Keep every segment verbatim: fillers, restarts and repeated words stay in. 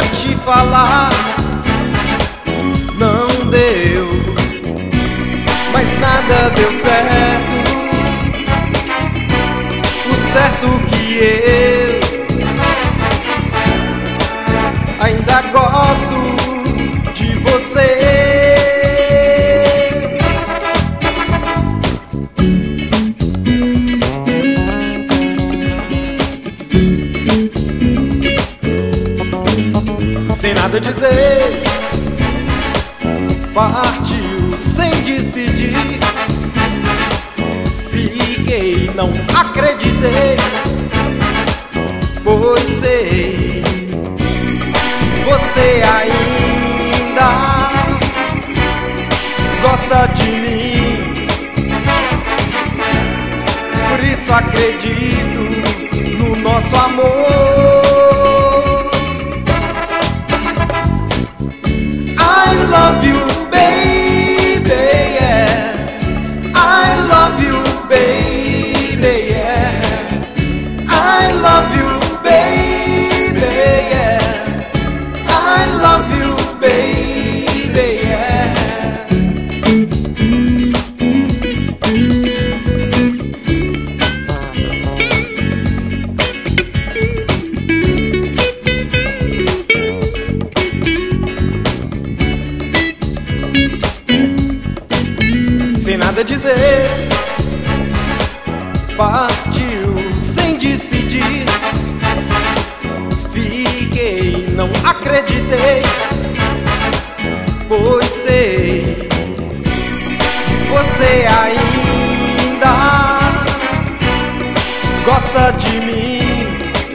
te falar, não deu, mas nada deu certo. O certo que eu ainda gosto de você. Sem nada dizer, partiu sem despedir. Fiquei, não acreditei, pois sei, você ainda gosta de mim. Por isso acredito no nosso amor. I love you, baby, yeah. I love you, baby, yeah. I love you, baby, yeah. I love you, baby, yeah. Sem nada dizer, partiu sem despedir. Fiquei, não acreditei, pois sei, você ainda gosta de mim.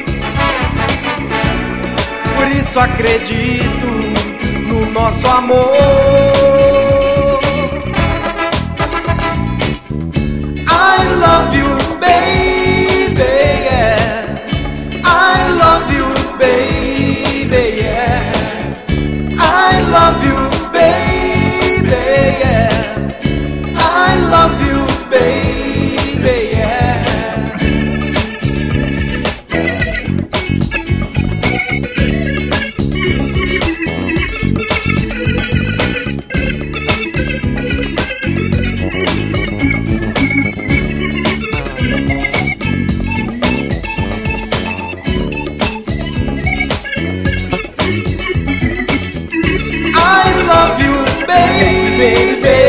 Por isso acredito no nosso amor. I love you, baby, yeah. I love you, baby, yeah. I love you, baby, yeah. I love you, baby, yeah. I love you, baby.